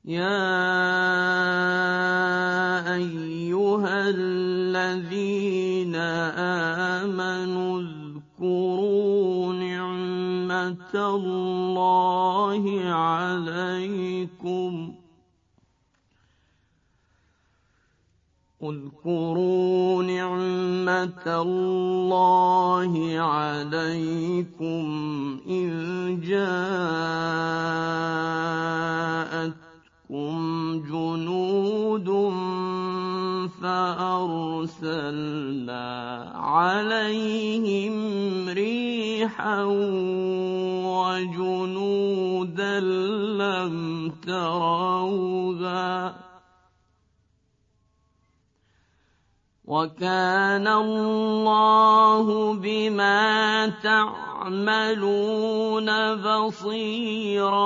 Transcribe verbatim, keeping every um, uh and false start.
يَا أَيُّهَا الَّذِينَ آمَنُوا اذْكُرُوا نِعْمَةَ اللَّهِ عَلَيْكُمْ اذْكُرُوا نِعْمَةَ اللَّهِ عَلَيْكُمْ إِذْ جَاءَتْكُمْ جُنُودٌ فَأَرْسَلْنَا عَلَيْهِمْ رِيحًا وَجُنُودًا لَّمْ تَرَوْهَا ۚ وَكَانَ اللَّهُ بِمَا تَعْمَلُونَ بَصِيرًا.